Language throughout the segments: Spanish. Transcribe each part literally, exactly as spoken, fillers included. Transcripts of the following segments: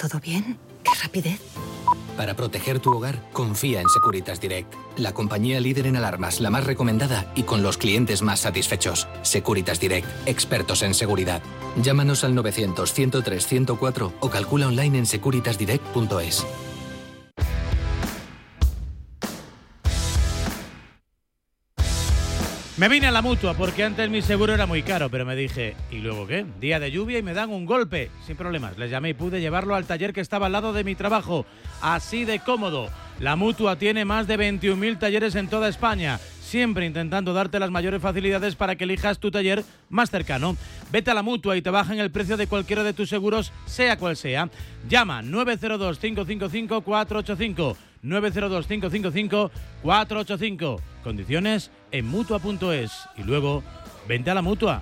¿Todo bien? ¡Qué rapidez! Para proteger tu hogar, confía en Securitas Direct, la compañía líder en alarmas, la más recomendada y con los clientes más satisfechos. Securitas Direct, expertos en seguridad. Llámanos al novecientos, ciento tres, ciento cuatro o calcula online en securitas direct punto es. Me vine a la Mutua porque antes mi seguro era muy caro, pero me dije, ¿y luego qué? Día de lluvia y me dan un golpe. Sin problemas, les llamé y pude llevarlo al taller que estaba al lado de mi trabajo. Así de cómodo. La Mutua tiene más de veintiún mil talleres en toda España, siempre intentando darte las mayores facilidades para que elijas tu taller más cercano. Vete a la Mutua y te bajan el precio de cualquiera de tus seguros, sea cual sea. Llama nueve cero dos, cinco cinco cinco, cuatro ocho cinco. nueve cero dos, cinco cinco cinco, cuatro ocho cinco. Condiciones en mutua punto es. Y luego, vente a la Mutua.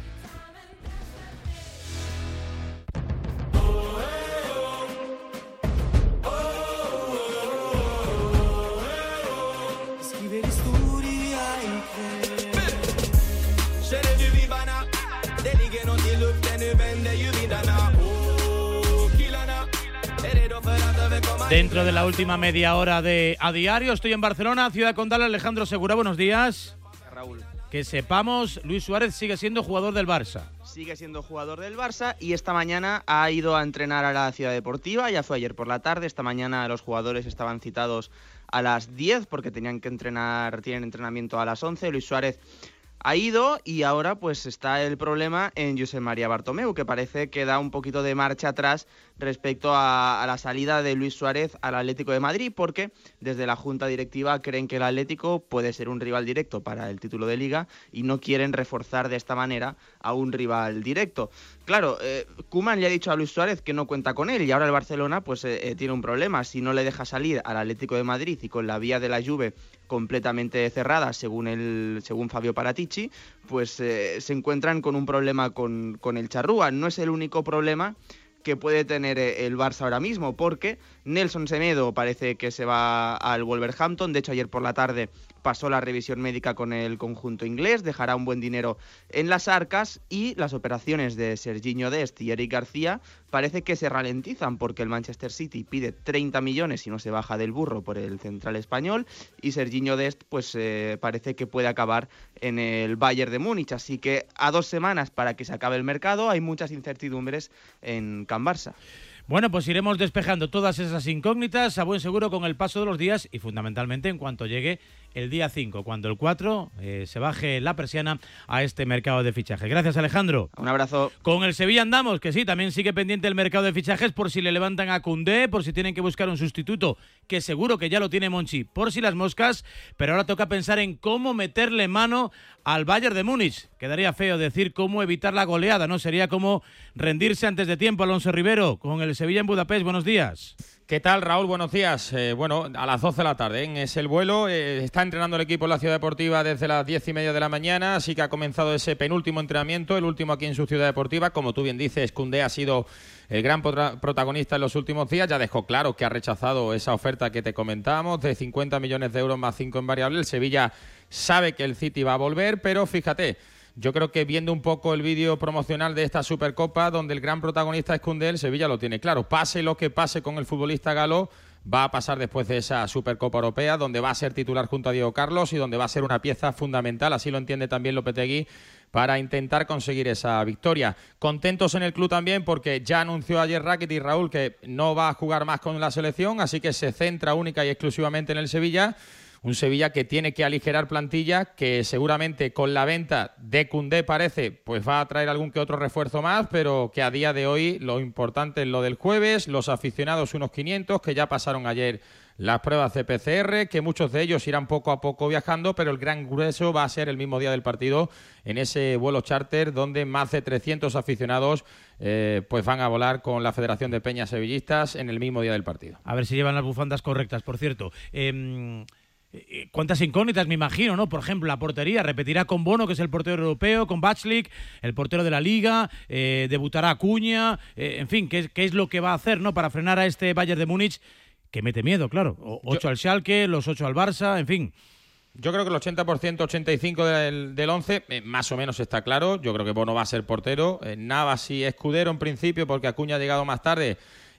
Dentro de la última media hora de A Diario, estoy en Barcelona, Ciudad Condal. Alejandro Segura, buenos días. Raúl. Que sepamos, Luis Suárez sigue siendo jugador del Barça. Sigue siendo jugador del Barça y esta mañana ha ido a entrenar a la Ciudad Deportiva, ya fue ayer por la tarde. Esta mañana los jugadores estaban citados a las diez porque tenían que entrenar, tienen entrenamiento a las once. Luis Suárez ha ido y ahora pues está el problema en Josep María Bartomeu, que parece que da un poquito de marcha atrás respecto a, a la salida de Luis Suárez al Atlético de Madrid, porque desde la Junta Directiva creen que el Atlético puede ser un rival directo para el título de Liga y no quieren reforzar de esta manera a un rival directo. Claro, eh, Koeman le ha dicho a Luis Suárez que no cuenta con él y ahora el Barcelona pues eh, eh, tiene un problema. Si no le deja salir al Atlético de Madrid y con la vía de la Juve completamente cerrada, según el según Fabio Paratici, pues eh, se encuentran con un problema con, con el Charrúa. No es el único problema que puede tener el Barça ahora mismo, porque Nelson Semedo parece que se va al Wolverhampton. De hecho, ayer por la tarde pasó la revisión médica con el conjunto inglés, dejará un buen dinero en las arcas, y las operaciones de Serginho Dest y Eric García parece que se ralentizan porque el Manchester City pide treinta millones y no se baja del burro por el central español, y Serginho Dest pues eh, parece que puede acabar en el Bayern de Múnich, así que a dos semanas para que se acabe el mercado hay muchas incertidumbres en Can Barça. Bueno, pues iremos despejando todas esas incógnitas a buen seguro con el paso de los días y fundamentalmente en cuanto llegue el día cinco, cuando el cuatro eh, se baje la persiana a este mercado de fichajes. Gracias, Alejandro. Un abrazo. Con el Sevilla andamos, que sí, también sigue pendiente el mercado de fichajes por si le levantan a Koundé, por si tienen que buscar un sustituto, que seguro que ya lo tiene Monchi, por si las moscas, pero ahora toca pensar en cómo meterle mano al Bayern de Múnich. Quedaría feo decir cómo evitar la goleada, ¿no? Sería como rendirse antes de tiempo. Alonso Rivero, con el Sevilla en Budapest, buenos días. ¿Qué tal, Raúl? Buenos días. Eh, bueno, a las doce de la tarde ¿eh? es el vuelo. Eh, está entrenando el equipo en la Ciudad Deportiva desde las diez y media de la mañana, así que ha comenzado ese penúltimo entrenamiento, el último aquí en su Ciudad Deportiva. Como tú bien dices, Koundé ha sido el gran protagonista en los últimos días. Ya dejó claro que ha rechazado esa oferta que te comentábamos de cincuenta millones de euros más cinco en variable. El Sevilla sabe que el City va a volver, pero fíjate, yo creo que viendo un poco el vídeo promocional de esta Supercopa, donde el gran protagonista es Koundé, el Sevilla lo tiene claro. Pase lo que pase con el futbolista galo, va a pasar después de esa Supercopa Europea, donde va a ser titular junto a Diego Carlos y donde va a ser una pieza fundamental, así lo entiende también Lopetegui, para intentar conseguir esa victoria. Contentos en el club también porque ya anunció ayer Rakitic, Raúl, que no va a jugar más con la selección, así que se centra única y exclusivamente en el Sevilla. Un Sevilla que tiene que aligerar plantilla, que seguramente con la venta de Koundé parece, pues va a traer algún que otro refuerzo más, pero que a día de hoy lo importante es lo del jueves, los aficionados unos quinientos que ya pasaron ayer las pruebas de P C R, que muchos de ellos irán poco a poco viajando, pero el gran grueso va a ser el mismo día del partido en ese vuelo charter donde más de trescientos aficionados eh, pues van a volar con la Federación de Peñas Sevillistas en el mismo día del partido. A ver si llevan las bufandas correctas, por cierto. Eh... Cuántas incógnitas, me imagino, ¿no? Por ejemplo, la portería, repetirá con Bono, que es el portero europeo, con Bachlik, el portero de la Liga, eh, debutará Acuña, eh, en fin, ¿qué, ¿qué es lo que va a hacer, ¿no? Para frenar a este Bayern de Múnich, que mete miedo, claro. O, ocho Yo... al Schalke, los ocho al Barça, en fin. Yo creo que el ochenta por ciento, ochenta y cinco por ciento del, del once, eh, más o menos está claro. Yo creo que Bono va a ser portero. Eh, Navas sí escudero en principio, porque Acuña ha llegado más tarde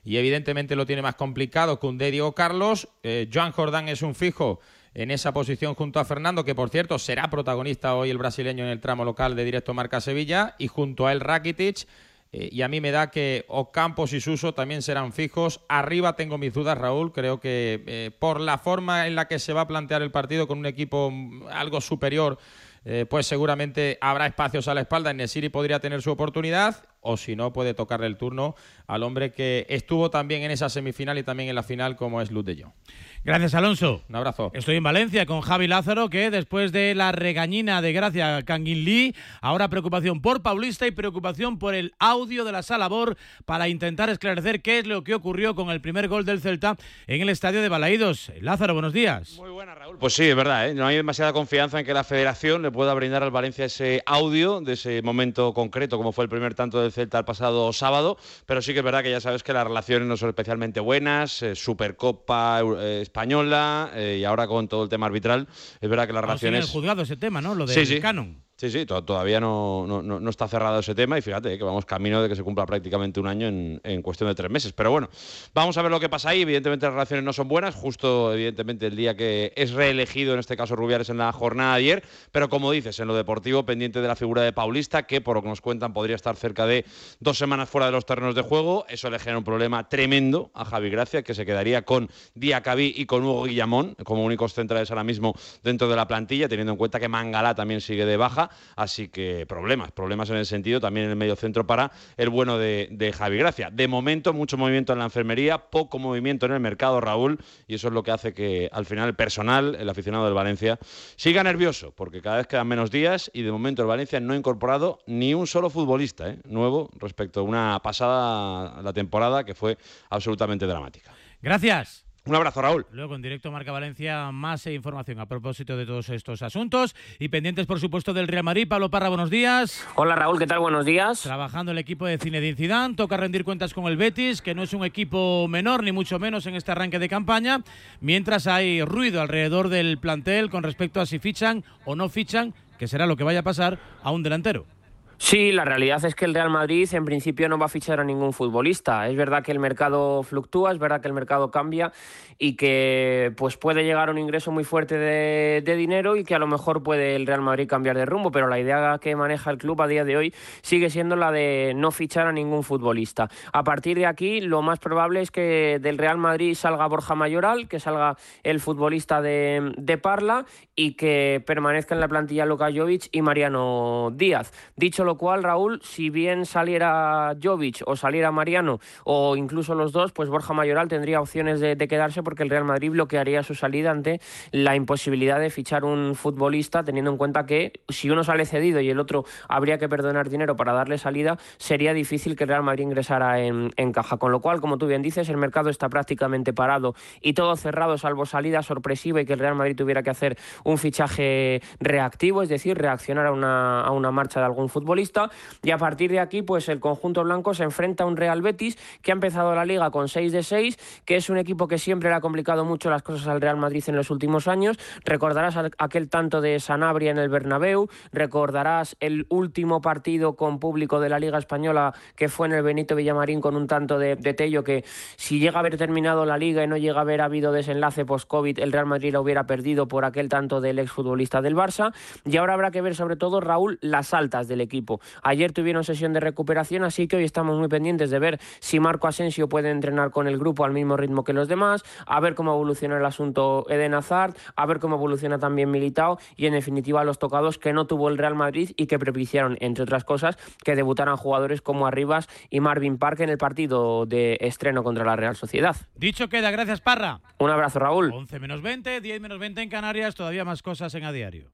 y evidentemente lo tiene más complicado Koundé y Diego Carlos. Eh, Joan Jordán es un fijo en esa posición junto a Fernando, que por cierto será protagonista hoy el brasileño en el tramo local de Directo Marca Sevilla, y junto a él Rakitic. Eh, y a mí me da que Ocampos y Suso también serán fijos. Arriba tengo mis dudas, Raúl. Creo que eh, por la forma en la que se va a plantear el partido con un equipo algo superior, eh, pues seguramente habrá espacios a la espalda. En-Nesyri podría tener su oportunidad, o si no, puede tocarle el turno al hombre que estuvo también en esa semifinal y también en la final, como es Luuk de Jong. Gracias, Alonso. Un abrazo. Estoy en Valencia con Javi Lázaro, que después de la regañina de Gracia Kangin Lee, ahora preocupación por Paulista y preocupación por el audio de la Sala Bor para intentar esclarecer qué es lo que ocurrió con el primer gol del Celta en el estadio de Balaídos. Lázaro, buenos días. Muy buena, Raúl. Pues sí, es verdad, ¿eh? No hay demasiada confianza en que la Federación le pueda brindar al Valencia ese audio de ese momento concreto, como fue el primer tanto del Celta el pasado sábado, pero sí que es verdad que ya sabes que las relaciones no son especialmente buenas, eh, Supercopa eh, española eh, y ahora con todo el tema arbitral, es verdad que las relaciones... No, sigue en el juzgado ese tema, ¿no? Lo del sí, sí. canon. Sí, sí, to- todavía no, no, no está cerrado ese tema y fíjate eh, que vamos camino de que se cumpla prácticamente un año en, en cuestión de tres meses. Pero bueno, vamos a ver lo que pasa ahí. Evidentemente las relaciones no son buenas, justo evidentemente el día que es reelegido, en este caso Rubiales, en la jornada de ayer. Pero como dices, en lo deportivo, pendiente de la figura de Paulista, que por lo que nos cuentan podría estar cerca de dos semanas fuera de los terrenos de juego. Eso le genera un problema tremendo a Javi Gracia, que se quedaría con Diacabí y con Hugo Guillamón como únicos centrales ahora mismo dentro de la plantilla, teniendo en cuenta que Mangala también sigue de baja. Así que problemas, problemas en el sentido también en el medio centro para el bueno de, de Javi Gracia. De momento, mucho movimiento en la enfermería, poco movimiento en el mercado, Raúl, y eso es lo que hace que al final el personal, el aficionado del Valencia, siga nervioso, porque cada vez quedan menos días y de momento el Valencia no ha incorporado ni un solo futbolista ¿eh? nuevo respecto a una pasada la temporada que fue absolutamente dramática. Gracias. Un abrazo, Raúl. Luego en Directo Marca Valencia más información a propósito de todos estos asuntos y pendientes, por supuesto, del Real Madrid. Pablo Parra, buenos días. Hola, Raúl, ¿qué tal? Buenos días. Trabajando el equipo de Zinedine Zidane, toca rendir cuentas con el Betis, que no es un equipo menor, ni mucho menos en este arranque de campaña, mientras hay ruido alrededor del plantel con respecto a si fichan o no fichan, que será lo que vaya a pasar a un delantero. Sí, la realidad es que el Real Madrid en principio no va a fichar a ningún futbolista. Es verdad que el mercado fluctúa, es verdad que el mercado cambia y que pues puede llegar un ingreso muy fuerte de, de dinero y que a lo mejor puede el Real Madrid cambiar de rumbo, pero la idea que maneja el club a día de hoy sigue siendo la de no fichar a ningún futbolista. A partir de aquí, lo más probable es que del Real Madrid salga Borja Mayoral, que salga el futbolista de, de Parla y que permanezca en la plantilla Luka Jovic y Mariano Díaz. Dicho lo cual, Raúl, si bien saliera Jovic o saliera Mariano o incluso los dos, pues Borja Mayoral tendría opciones de, de quedarse porque el Real Madrid bloquearía su salida ante la imposibilidad de fichar un futbolista, teniendo en cuenta que si uno sale cedido y el otro habría que perdonar dinero para darle salida, sería difícil que el Real Madrid ingresara en, en caja. Con lo cual, como tú bien dices, el mercado está prácticamente parado y todo cerrado, salvo salida sorpresiva y que el Real Madrid tuviera que hacer un fichaje reactivo, es decir, reaccionar a una, a una marcha de algún futbolista. Y a partir de aquí, pues el conjunto blanco se enfrenta a un Real Betis que ha empezado la Liga con seis de seis, que es un equipo que siempre le ha complicado mucho las cosas al Real Madrid en los últimos años. Recordarás aquel tanto de Sanabria en el Bernabéu, recordarás el último partido con público de la Liga Española que fue en el Benito Villamarín con un tanto de, de Tello, que si llega a haber terminado la Liga y no llega a haber habido desenlace post-COVID, el Real Madrid la hubiera perdido por aquel tanto del exfutbolista del Barça. Y ahora habrá que ver sobre todo, Raúl, las altas del equipo. Ayer tuvieron sesión de recuperación, así que hoy estamos muy pendientes de ver si Marco Asensio puede entrenar con el grupo al mismo ritmo que los demás, a ver cómo evoluciona el asunto Eden Hazard, a ver cómo evoluciona también Militao y en definitiva los tocados que no tuvo el Real Madrid y que propiciaron, entre otras cosas, que debutaran jugadores como Arribas y Marvin Park en el partido de estreno contra la Real Sociedad. Dicho queda, gracias Parra. Un abrazo, Raúl. once menos veinte, diez menos veinte en Canarias, todavía más cosas en A Diario.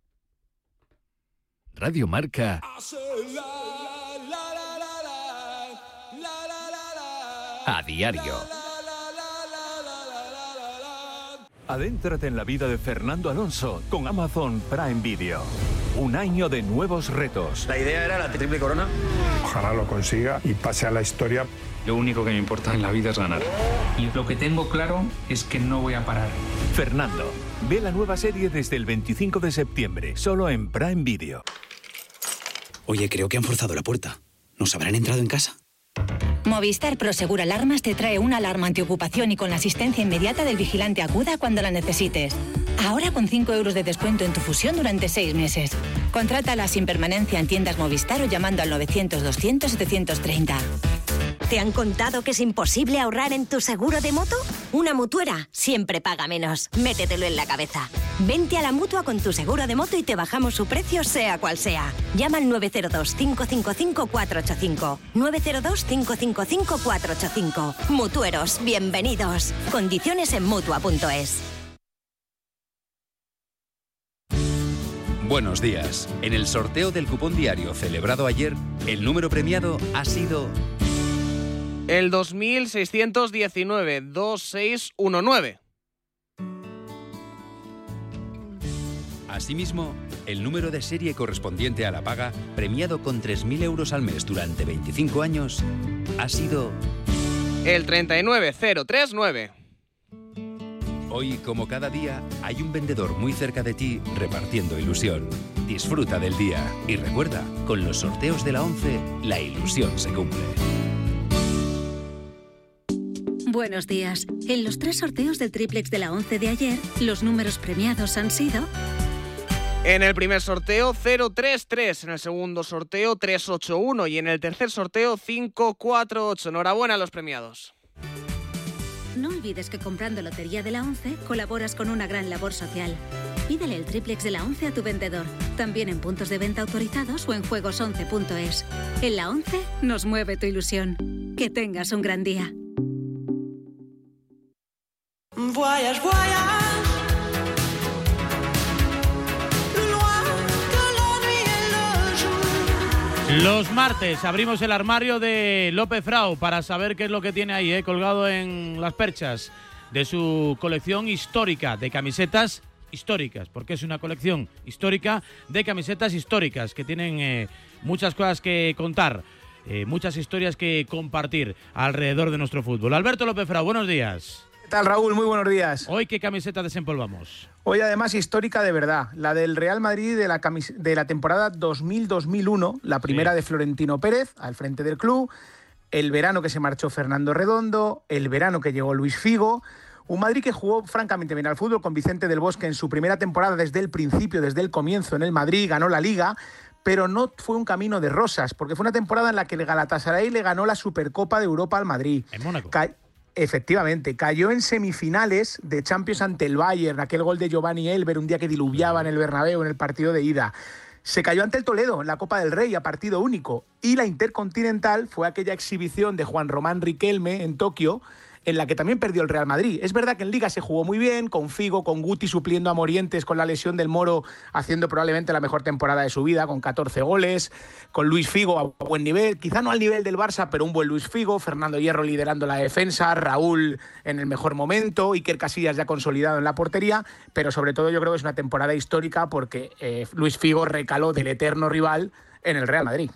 Radio Marca. A diario. Adéntrate en la vida de Fernando Alonso con Amazon Prime Video. Un año de nuevos retos. La idea era la triple corona. Ojalá lo consiga y pase a la historia. Lo único que me importa en la vida es ganar. Y lo que tengo claro es que no voy a parar. Fernando, ve la nueva serie desde el veinticinco de septiembre, solo en Prime Video. Oye, creo que han forzado la puerta. ¿Nos habrán entrado en casa? Movistar Prosegur Alarmas te trae una alarma antiocupación y con la asistencia inmediata del vigilante acuda cuando la necesites. Ahora con cinco euros de descuento en tu fusión durante seis meses. Contrátala sin permanencia en tiendas Movistar o llamando al novecientos doscientos setecientos treinta. ¿Te han contado que es imposible ahorrar en tu seguro de moto? Una mutuera siempre paga menos. Métetelo en la cabeza. Vente a la Mutua con tu seguro de moto y te bajamos su precio sea cual sea. Llama al nueve cero dos, cinco cinco cinco, cuatro ocho cinco. nueve cero dos, cinco cinco cinco, cuatro ocho cinco. Mutueros, bienvenidos. Condiciones en Mutua punto es. Buenos días. En el sorteo del cupón diario celebrado ayer, el número premiado ha sido... El dos mil seiscientos diecinueve, dos seis uno nueve. Asimismo, el número de serie correspondiente a la paga, premiado con tres mil euros al mes durante veinticinco años, ha sido... El treinta y nueve cero treinta y nueve. Hoy, como cada día, hay un vendedor muy cerca de ti repartiendo ilusión. Disfruta del día y recuerda, con los sorteos de la once, la ilusión se cumple. Buenos días. En los tres sorteos del triplex de la once de ayer, los números premiados han sido... En el primer sorteo cero tres tres, en el segundo sorteo tres ocho uno y en el tercer sorteo cinco cuatro ocho. Enhorabuena a los premiados. No olvides que comprando Lotería de la once colaboras con una gran labor social. Pídele el triplex de la once a tu vendedor, también en puntos de venta autorizados o en juegos once punto es. En la once nos mueve tu ilusión. Que tengas un gran día. Voyage, voyage. Los martes abrimos el armario de López Frau para saber qué es lo que tiene ahí, ¿eh? colgado en las perchas de su colección histórica de camisetas históricas, porque es una colección histórica de camisetas históricas que tienen eh, muchas cosas que contar, eh, muchas historias que compartir alrededor de nuestro fútbol. Alberto López Frau, buenos días. ¿Qué tal, Raúl? Muy buenos días. Hoy, ¿qué camiseta desempolvamos? Hoy, además, histórica de verdad. La del Real Madrid de la, camis- de la temporada dos mil dos mil uno, la primera sí. de Florentino Pérez, al frente del club, el verano que se marchó Fernando Redondo, el verano que llegó Luis Figo. Un Madrid que jugó francamente bien al fútbol con Vicente del Bosque en su primera temporada desde el principio, desde el comienzo en el Madrid, ganó la Liga, pero no fue un camino de rosas, porque fue una temporada en la que el Galatasaray le ganó la Supercopa de Europa al Madrid. En Mónaco. Ca- Efectivamente, cayó en semifinales de Champions ante el Bayern, aquel gol de Giovanni Elber un día que diluviaba en el Bernabéu en el partido de ida. Se cayó ante el Toledo en la Copa del Rey a partido único, y la Intercontinental fue aquella exhibición de Juan Román Riquelme en Tokio, en la que también perdió el Real Madrid. Es verdad que en Liga se jugó muy bien, con Figo, con Guti supliendo a Morientes con la lesión del Moro, haciendo probablemente la mejor temporada de su vida, con catorce goles, con Luis Figo a buen nivel, quizá no al nivel del Barça, pero un buen Luis Figo, Fernando Hierro liderando la defensa, Raúl en el mejor momento, Iker Casillas ya consolidado en la portería, pero sobre todo yo creo que es una temporada histórica porque eh, Luis Figo recaló del eterno rival en el Real Madrid.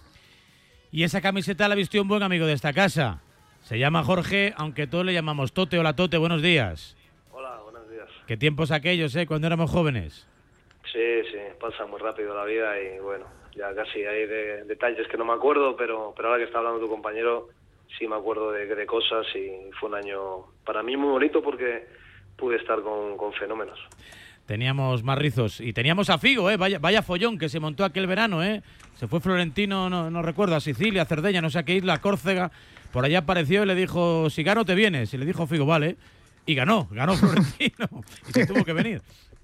Y esa camiseta la vistió un buen amigo de esta casa. Se llama Jorge, aunque todos le llamamos Tote. Hola, Tote, buenos días. Hola, buenos días. Qué tiempos aquellos, ¿eh? Cuando éramos jóvenes. Sí, sí, pasa muy rápido la vida y bueno, ya casi hay de, detalles que no me acuerdo, pero, pero ahora que está hablando tu compañero, sí me acuerdo de, de cosas y fue un año para mí muy bonito porque pude estar con, con fenómenos. Teníamos más rizos y teníamos a Figo, ¿eh? Vaya, vaya follón que se montó aquel verano, ¿eh? Se fue Florentino, no, no recuerdo, a Sicilia, a Cerdeña, no sé a qué isla, Córcega. Por allá apareció y le dijo, si gano te vienes. Y le dijo Figo, vale. Y ganó, ganó Florentino. Y se tuvo que venir.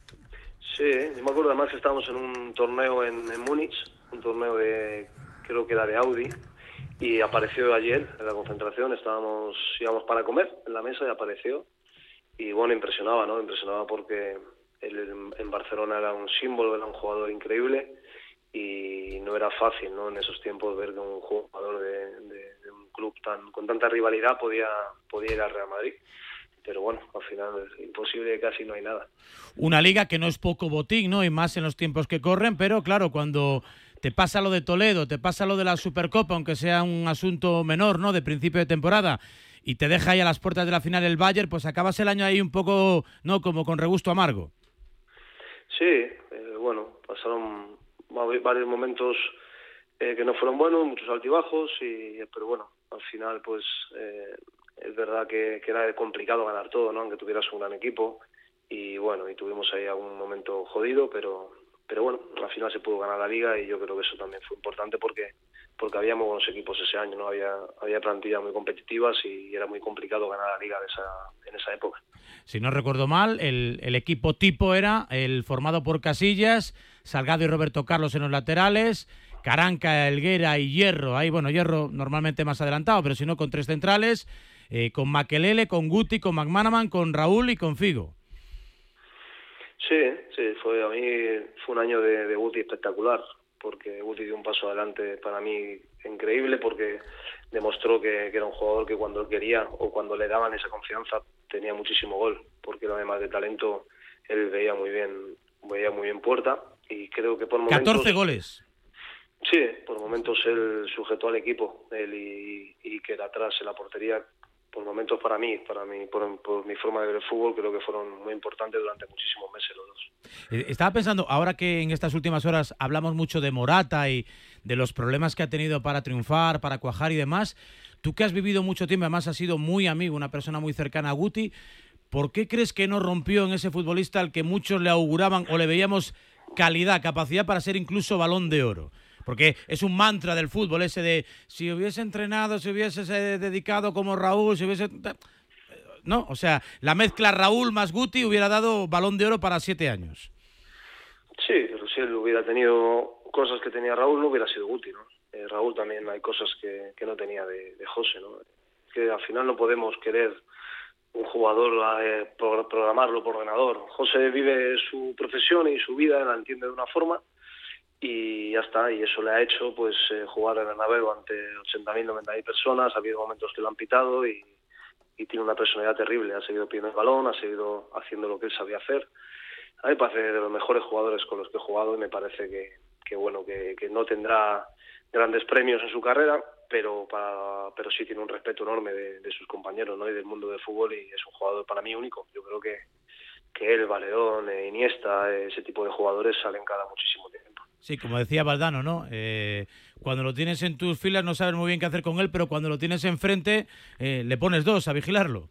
Sí, yo me acuerdo además que estábamos en un torneo en, en Múnich, un torneo de, creo que era de Audi, y apareció ayer en la concentración, estábamos, íbamos para comer en la mesa y apareció. Y bueno, impresionaba, ¿no? Impresionaba porque él en, en Barcelona era un símbolo, era un jugador increíble y no era fácil, ¿no? En esos tiempos ver que un jugador de, de, de un club tan con tanta rivalidad podía, podía ir al Real Madrid. Pero bueno, al final es imposible, casi no hay nada. Una liga que no es poco botín, ¿no? Y más en los tiempos que corren, pero claro, cuando te pasa lo de Toledo, te pasa lo de la Supercopa, aunque sea un asunto menor, ¿no? De principio de temporada, y te deja ahí a las puertas de la final el Bayern, pues acabas el año ahí un poco, ¿no? Como con regusto amargo. Sí, eh, bueno, pasaron varios momentos eh, que no fueron buenos, muchos altibajos, y, pero bueno, al final pues eh, es verdad que, que era complicado ganar todo, ¿no? Aunque tuvieras un gran equipo, y bueno, y tuvimos ahí algún momento jodido, pero pero bueno, al final se pudo ganar la Liga, y yo creo que eso también fue importante porque porque había muy buenos equipos ese año, ¿no? Había había plantillas muy competitivas y era muy complicado ganar la Liga de esa, en esa época. Si no recuerdo mal, el, el equipo tipo era el formado por Casillas, Salgado y Roberto Carlos en los laterales, Caranca, Helguera y Hierro. Ahí, bueno, Hierro normalmente más adelantado, pero si no, con tres centrales, eh, con Makelele, con Guti, con McManaman, con Raúl y con Figo. Sí, sí, fue a mí fue un año de, de Guti espectacular, porque Guti dio un paso adelante para mí increíble, porque demostró que, que era un jugador que cuando él quería o cuando le daban esa confianza tenía muchísimo gol, porque además de talento él veía muy bien, veía muy bien puerta, y creo que por momentos... catorce goles. Sí, por momentos él sujetó al equipo, él y, y que era atrás en la portería. Por momentos para mí, para mí, por, por mi forma de ver el fútbol, creo que fueron muy importantes durante muchísimos meses los dos. Estaba pensando, ahora que en estas últimas horas hablamos mucho de Morata y de los problemas que ha tenido para triunfar, para cuajar y demás, tú que has vivido mucho tiempo, además has sido muy amigo, una persona muy cercana a Guti, ¿por qué crees que no rompió en ese futbolista al que muchos le auguraban o le veíamos calidad, capacidad para ser incluso Balón de Oro? Porque es un mantra del fútbol ese de si hubiese entrenado, si hubiese dedicado como Raúl, si hubiese... No, o sea, la mezcla Raúl más Guti hubiera dado Balón de Oro para siete años. Sí, pero si él hubiera tenido cosas que tenía Raúl, no hubiera sido Guti, ¿no? Eh, Raúl también hay cosas que, que no tenía de, de José, ¿no? Que al final no podemos querer un jugador eh, programarlo por ordenador. José vive su profesión y su vida, la entiende de una forma, y ya está, y eso le ha hecho pues eh, jugar en el Bernabéu ante ochenta mil, noventa mil personas. Ha habido momentos que lo han pitado y, y tiene una personalidad terrible, ha seguido pidiendo el balón, ha seguido haciendo lo que él sabía hacer. A mí me parece de los mejores jugadores con los que he jugado, y me parece que, que bueno, que, que no tendrá grandes premios en su carrera, pero para, pero sí tiene un respeto enorme de, de sus compañeros, ¿no? Y del mundo del fútbol, y es un jugador para mí único. Yo creo que, que él, Valedón, eh, Iniesta, eh, ese tipo de jugadores salen cada muchísimo tiempo. Sí, como decía Valdano, ¿no? Eh, cuando lo tienes en tus filas no sabes muy bien qué hacer con él, pero cuando lo tienes enfrente eh, le pones dos a vigilarlo.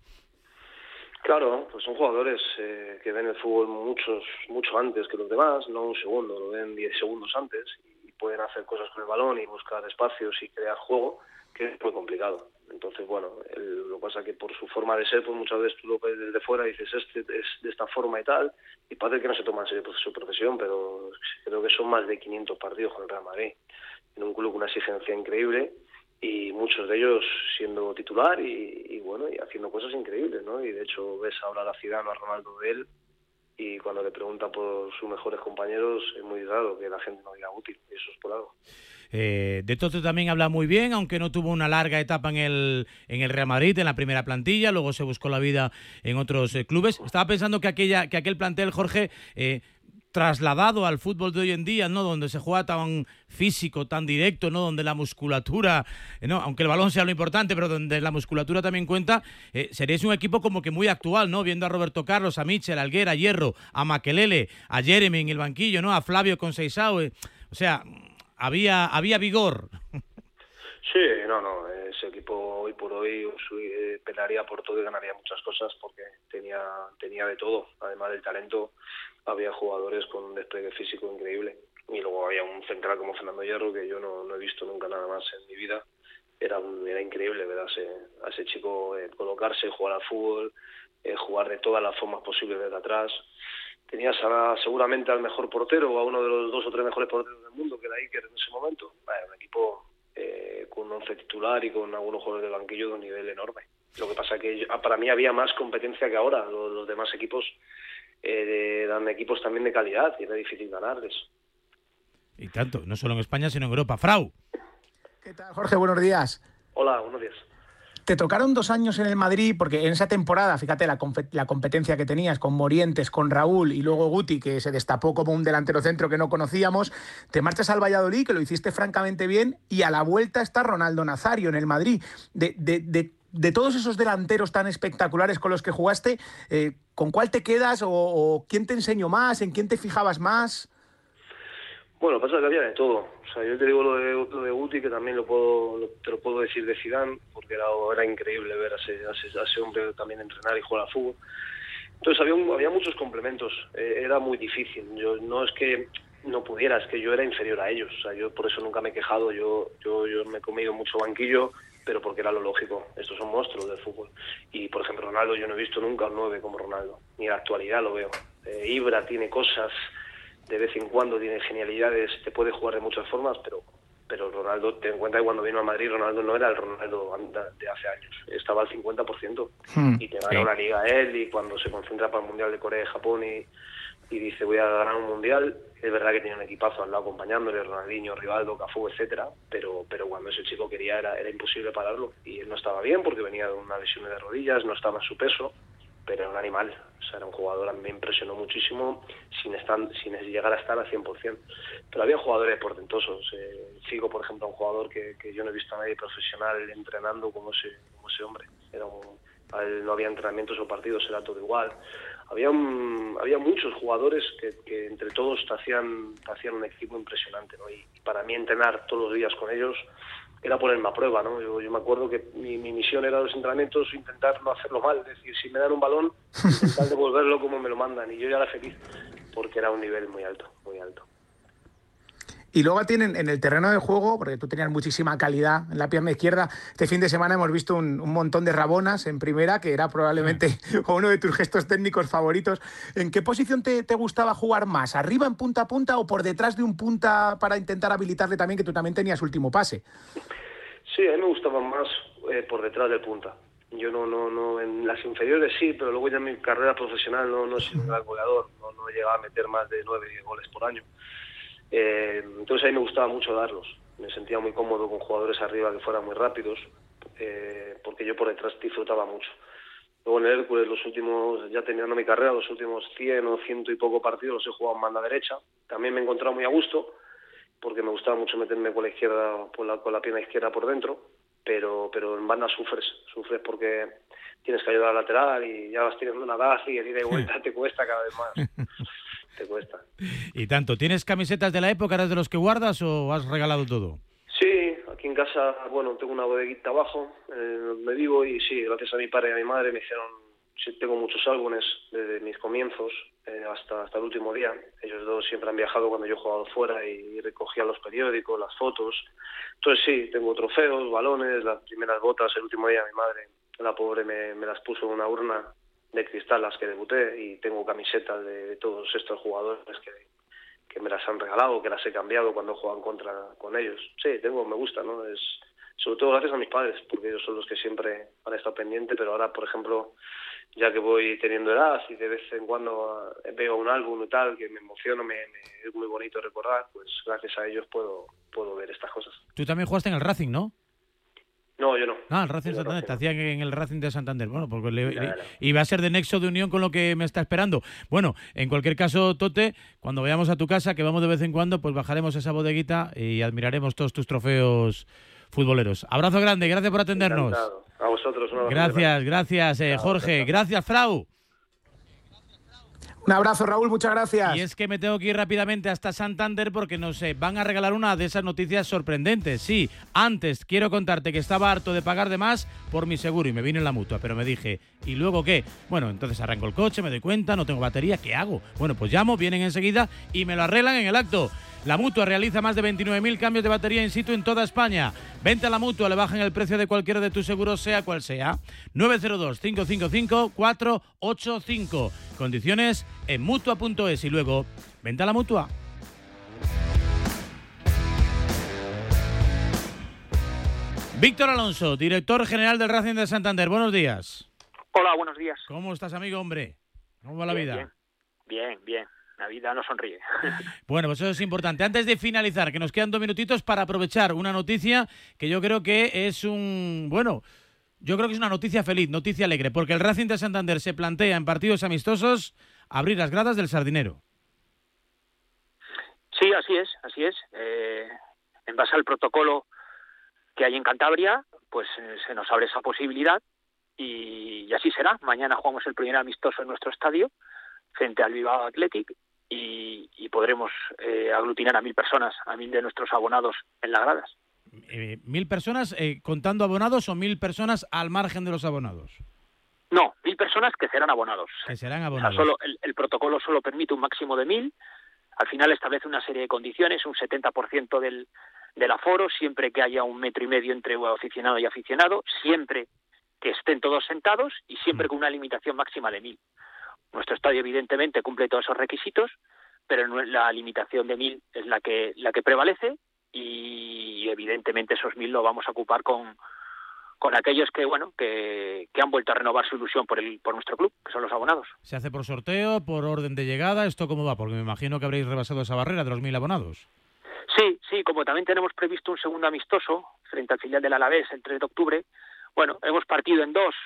Claro, pues son jugadores eh, que ven el fútbol muchos, mucho antes que los demás, no un segundo, lo ven diez segundos antes, y pueden hacer cosas con el balón y buscar espacios y crear juego, que es muy complicado. Entonces, bueno, el, lo que pasa es que por su forma de ser, pues muchas veces tú lo ves desde fuera y dices, este es de esta forma y tal, y parece que no se toma en serio su profesión, pero creo que son más de quinientos partidos con el Real Madrid, en un club con una exigencia increíble, y muchos de ellos siendo titular y, y bueno, y haciendo cosas increíbles, ¿no? Y de hecho ves ahora a Zidane, a Ronaldo de él, y cuando le preguntan por sus mejores compañeros es muy raro que la gente no diga útil, y eso es por algo. Eh, de Toto también habla muy bien, aunque no tuvo una larga etapa en el, en el Real Madrid, en la primera plantilla, luego se buscó la vida en otros eh, clubes. Estaba pensando que aquella que aquel plantel, Jorge, eh, trasladado al fútbol de hoy en día, ¿no? Donde se juega tan físico, tan directo, ¿no? Donde la musculatura, ¿no? Aunque el balón sea lo importante, pero donde la musculatura también cuenta, eh, seríais un equipo como que muy actual, ¿no? Viendo a Roberto Carlos, a Michel, a Helguera, a Hierro, a Makelele, a Jeremy en el banquillo, ¿no? A Flavio con Seixao, eh, o sea, había había vigor. Sí, no, no, ese equipo hoy por hoy eh, pelearía por todo y ganaría muchas cosas, porque tenía tenía de todo. Además del talento, había jugadores con un despliegue físico increíble, y luego había un central como Fernando Hierro, que yo no, no he visto nunca nada más en mi vida. Era, era increíble ver a ese, a ese chico eh, colocarse, jugar al fútbol, eh, jugar de todas las formas posibles desde atrás. Tenías a, seguramente al mejor portero, o a uno de los dos o tres mejores porteros del mundo, que era Iker en ese momento. Vaya, un equipo eh, con un once titular y con algunos jugadores del banquillo de un nivel enorme. Lo que pasa es que yo, para mí había más competencia que ahora. Los, los demás equipos eh, dan equipos también de calidad, y era difícil ganarles. Y tanto, no solo en España, sino en Europa. Frau. ¿Qué tal, Jorge? Buenos días. Hola, buenos días. Te tocaron dos años en el Madrid, porque en esa temporada, fíjate la, la competencia que tenías con Morientes, con Raúl y luego Guti, que se destapó como un delantero centro que no conocíamos. Te marchas al Valladolid, que lo hiciste francamente bien, y a la vuelta está Ronaldo Nazario en el Madrid. De, de, de, de todos esos delanteros tan espectaculares con los que jugaste, eh, ¿con cuál te quedas o, o quién te enseñó más? ¿En quién te fijabas más? Bueno, pasa que había de todo. O sea, yo te digo lo de, lo de Guti, que también lo puedo, lo, te lo puedo decir de Zidane, porque era, era increíble ver a ese, a, ese, a ese hombre también entrenar y jugar al fútbol. Entonces había, un, había muchos complementos. Eh, era muy difícil. Yo no es que no pudiera, es que yo era inferior a ellos. O sea, yo por eso nunca me he quejado. Yo, yo, yo me he comido mucho banquillo, pero porque era lo lógico. Estos son monstruos del fútbol. Y, por ejemplo, Ronaldo, yo no he visto nunca un nueve como Ronaldo. Ni en la actualidad lo veo. Eh, Ibra tiene cosas, de vez en cuando tiene genialidades, te puede jugar de muchas formas, pero pero Ronaldo, ten en cuenta que cuando vino a Madrid, Ronaldo no era el Ronaldo de hace años. Estaba al cincuenta por ciento. Hmm. Y te gana sí. una liga él, y cuando se concentra para el Mundial de Corea y Japón y, y dice voy a ganar un Mundial, es verdad que tenía un equipazo al lado acompañándole, Ronaldinho, Rivaldo, Cafú, etcétera, pero pero cuando ese chico quería era, era imposible pararlo. Y él no estaba bien porque venía de una lesión de rodillas, no estaba en su peso, pero era un animal. O sea, era un jugador, a mí me impresionó muchísimo sin estar, sin llegar a estar al cien por ciento. Pero había jugadores portentosos. Eh, Figo, por ejemplo, un jugador que, que yo no he visto a nadie profesional entrenando como ese, como ese hombre. Era un, a él no había entrenamientos o partidos, era todo igual. Había un, había muchos jugadores que, que entre todos te hacían, te hacían un equipo impresionante, ¿no? Y para mí entrenar todos los días con ellos era ponerme a prueba, ¿no? Yo, yo me acuerdo que mi, mi misión era los entrenamientos intentar no hacerlo mal, es decir, si me dan un balón, intentar devolverlo como me lo mandan, y yo ya era feliz, porque era un nivel muy alto, muy alto. Y luego tienen en el terreno de juego, porque tú tenías muchísima calidad en la pierna izquierda, este fin de semana hemos visto un, un montón de rabonas en primera, que era probablemente sí. uno de tus gestos técnicos favoritos. ¿En qué posición te, te gustaba jugar más? ¿Arriba en punta a punta o por detrás de un punta para intentar habilitarle también, que tú también tenías último pase? Sí, a mí me gustaba más eh, por detrás del punta. Yo no, no, no, en las inferiores sí, pero luego ya en mi carrera profesional no, no he sido un gran goleador, no, no he llegado a meter más de nueve goles por año. Eh, entonces a mí me gustaba mucho darlos, me sentía muy cómodo con jugadores arriba que fueran muy rápidos, eh, porque yo por detrás disfrutaba mucho. Luego en el Hércules, los últimos, ya terminando mi carrera, los últimos cien o ciento y poco partidos los he jugado en banda derecha. También me he encontrado muy a gusto, porque me gustaba mucho meterme con la izquierda, por la, con la pierna izquierda por dentro, pero pero en banda sufres, sufres porque tienes que ayudar al lateral y ya vas teniendo una edad y el ida y vuelta te cuesta cada vez más. Te cuesta. Y tanto, ¿tienes camisetas de la época, eres de los que guardas o has regalado todo? Sí, aquí en casa, bueno, tengo una bodeguita abajo, eh, donde vivo, y sí, gracias a mi padre y a mi madre me hicieron, sí, tengo muchos álbumes desde mis comienzos eh, hasta hasta el último día. Ellos dos siempre han viajado cuando yo he jugado fuera y, y recogían los periódicos, las fotos. Entonces sí, tengo trofeos, balones, las primeras botas, el último día mi madre, la pobre, me, me las puso en una urna de cristal las que debuté, y tengo camisetas de, de todos estos jugadores que, que me las han regalado, que las he cambiado cuando he jugado en contra con ellos. Sí, tengo, me gusta, ¿no? Es sobre todo gracias a mis padres, porque ellos son los que siempre han estado pendientes, pero ahora, por ejemplo, ya que voy teniendo edad y de vez en cuando veo un álbum y tal, que me emociono, me, me, es muy bonito recordar, pues gracias a ellos puedo, puedo ver estas cosas. Tú también jugaste en el Racing, ¿no? No, yo no. Ah, el Racing de Santander. Te hacían en el Racing de Santander. Bueno, porque le, le, iba a ser de nexo de unión con lo que me está esperando. Bueno, en cualquier caso, Tote, cuando vayamos a tu casa, que vamos de vez en cuando, pues bajaremos esa bodeguita y admiraremos todos tus trofeos futboleros. Abrazo grande, gracias por atendernos. Encantado. A vosotros. Una gracias, gracias, eh, Jorge. Gracias, Frau. Un abrazo, Raúl, muchas gracias. Y es que me tengo que ir rápidamente hasta Santander porque no sé, van a regalar una de esas noticias sorprendentes. Sí, antes quiero contarte que estaba harto de pagar de más por mi seguro y me vine en la Mutua, pero me dije, ¿y luego qué? Bueno, entonces arranco el coche, me doy cuenta, no tengo batería, ¿qué hago? Bueno, pues llamo, vienen enseguida y me lo arreglan en el acto. La Mutua realiza más de veintinueve mil cambios de batería in situ en toda España. Vente a la Mutua, le bajan el precio de cualquiera de tus seguros, sea cual sea. nueve cero dos, cinco cinco cinco, cuatro ocho cinco. Condiciones en Mutua punto es. Y luego, vente a la Mutua. Víctor Alonso, director general del Racing de Santander. Buenos días. Hola, buenos días. ¿Cómo estás, amigo, hombre? ¿Cómo va la bien, vida? Bien, bien, bien. La vida no sonríe. Bueno, pues eso es importante. Antes de finalizar, que nos quedan dos minutitos para aprovechar una noticia que yo creo que es un... Bueno, yo creo que es una noticia feliz, noticia alegre, porque el Racing de Santander se plantea en partidos amistosos abrir las gradas del Sardinero. Sí, así es, así es. Eh, en base al protocolo que hay en Cantabria, pues eh, se nos abre esa posibilidad y, y así será. Mañana jugamos el primer amistoso en nuestro estadio frente al Bilbao Athletic y, y podremos eh, aglutinar a mil personas, a mil de nuestros abonados en las gradas. Eh, ¿Mil personas eh, contando abonados o mil personas al margen de los abonados? No, mil personas que serán abonados. Que serán O abonados. sea, solo, el, el protocolo solo permite un máximo de mil. Al final establece una serie de condiciones, un setenta por ciento del, del aforo, siempre que haya un metro y medio entre aficionado y aficionado, siempre que estén todos sentados y siempre con una limitación máxima de mil. Nuestro estadio evidentemente cumple todos esos requisitos, pero la limitación de mil es la que la que prevalece y evidentemente esos mil lo vamos a ocupar con con aquellos que bueno que, que han vuelto a renovar su ilusión por el por nuestro club, que son los abonados. ¿Se hace por sorteo, por orden de llegada? ¿Esto cómo va? Porque me imagino que habréis rebasado esa barrera de los mil abonados. Sí, sí, como también tenemos previsto un segundo amistoso frente al filial del Alavés el tres de octubre, bueno, hemos partido en dos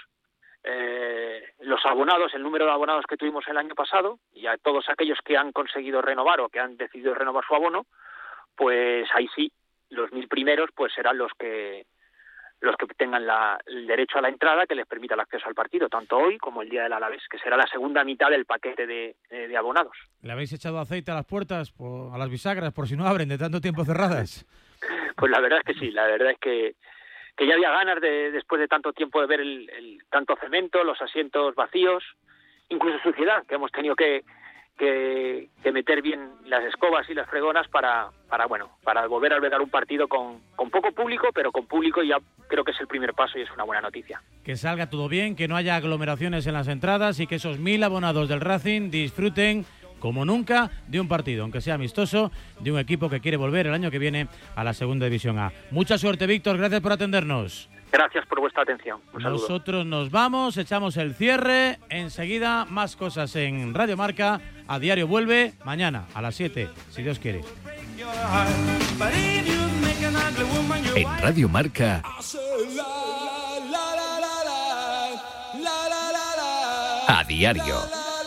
eh, los abonados, el número de abonados que tuvimos el año pasado, y a todos aquellos que han conseguido renovar o que han decidido renovar su abono, pues ahí sí, los mil primeros pues serán los que los que tengan la, el derecho a la entrada que les permita el acceso al partido, tanto hoy como el día del Alavés, que será la segunda mitad del paquete de, de, de abonados. ¿Le habéis echado aceite a las puertas, por, a las bisagras, por si no abren de tanto tiempo cerradas? Pues la verdad es que sí, la verdad es que, que ya había ganas de, después de tanto tiempo de ver el, el tanto cemento, los asientos vacíos, incluso suciedad, que hemos tenido que, que, que meter bien las escobas y las fregonas para, para bueno, para volver a albergar un partido con, con poco público, pero con público, y ya creo que es el primer paso y es una buena noticia. Que salga todo bien, que no haya aglomeraciones en las entradas y que esos mil abonados del Racing disfruten como nunca de un partido, aunque sea amistoso, de un equipo que quiere volver el año que viene a la Segunda División A. Mucha suerte, Víctor, gracias por atendernos. Gracias por vuestra atención. Un saludo. Nosotros nos vamos, echamos el cierre, enseguida más cosas en Radio Marca. A Diario vuelve mañana a las siete, si Dios quiere. En Radio Marca, a diario.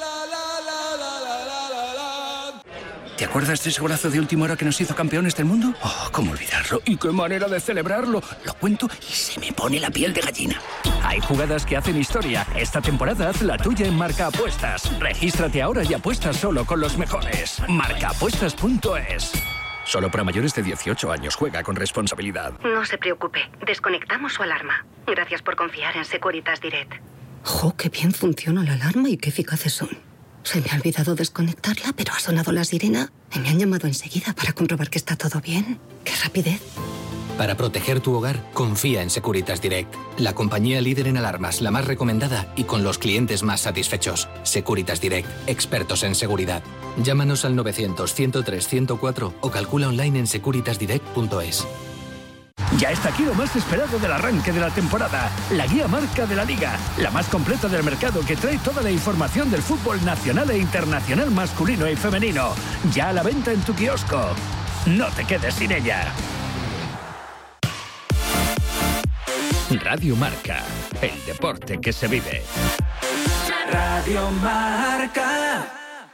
¿Te acuerdas de ese golazo de última hora que nos hizo campeones del mundo? Oh, ¿cómo olvidarlo? ¿Y qué manera de celebrarlo? Lo cuento y se me pone la piel de gallina. Hay jugadas que hacen historia. Esta temporada haz la tuya en Marca Apuestas. Regístrate ahora y apuesta solo con los mejores. marca apuestas punto es. Solo para mayores de dieciocho años. Juega con responsabilidad. No se preocupe, desconectamos su alarma. Gracias por confiar en Securitas Direct. ¡Jo, qué bien funciona la alarma y qué eficaces son! Se me ha olvidado desconectarla, pero ha sonado la sirena y me han llamado enseguida para comprobar que está todo bien. ¡Qué rapidez! Para proteger tu hogar, confía en Securitas Direct, la compañía líder en alarmas, la más recomendada y con los clientes más satisfechos. Securitas Direct, expertos en seguridad. Llámanos al novecientos, ciento tres, ciento cuatro o calcula online en securitas direct punto es. Ya está aquí lo más esperado del arranque de la temporada, la guía Marca de la Liga, la más completa del mercado que trae toda la información del fútbol nacional e internacional masculino y femenino. Ya a la venta en tu kiosco. No te quedes sin ella. Radio Marca, el deporte que se vive. Radio Marca.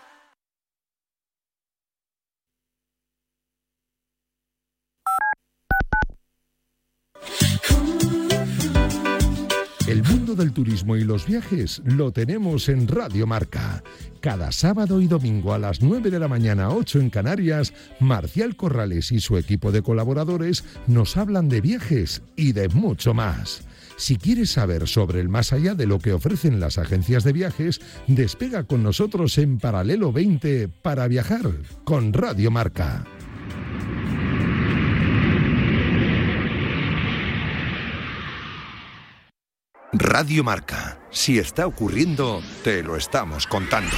El mundo del turismo y los viajes lo tenemos en Radio Marca. Cada sábado y domingo a las nueve de la mañana, ocho en Canarias, Marcial Corrales y su equipo de colaboradores nos hablan de viajes y de mucho más. Si quieres saber sobre el más allá de lo que ofrecen las agencias de viajes, despega con nosotros en Paralelo veinte para viajar con Radio Marca. Radio Marca. Si está ocurriendo, te lo estamos contando.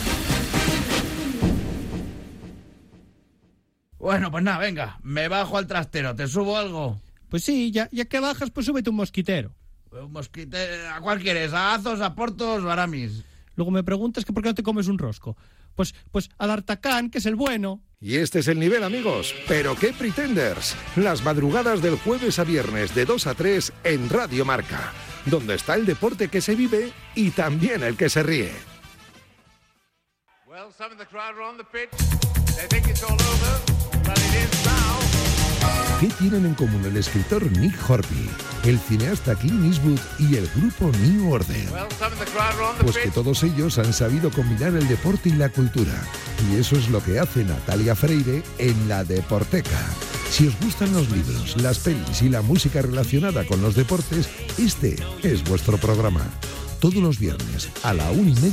Bueno, pues nada, venga, me bajo al trastero, ¿te subo algo? Pues sí, ya, ya que bajas, pues súbete un mosquitero. Un mosquitero, ¿a cuál quieres? ¿A Azos, a Portos o a Aramis? Luego me preguntas que por qué no te comes un rosco. Pues, pues a D'Artacán, que es el bueno. Y este es el nivel, amigos. ¿Pero qué Pretenders? Las madrugadas del jueves a viernes de dos a tres en Radio Marca, donde está el deporte que se vive y también el que se ríe. Well, some of the crowd are on the pitch. They think it's all over, but it is now. ¿Qué tienen en común el escritor Nick Hornby, el cineasta Clint Eastwood y el grupo New Order? Pues que todos ellos han sabido combinar el deporte y la cultura. Y eso es lo que hace Natalia Freire en La Deporteca. Si os gustan los libros, las pelis y la música relacionada con los deportes, este es vuestro programa. Todos los viernes a la una y media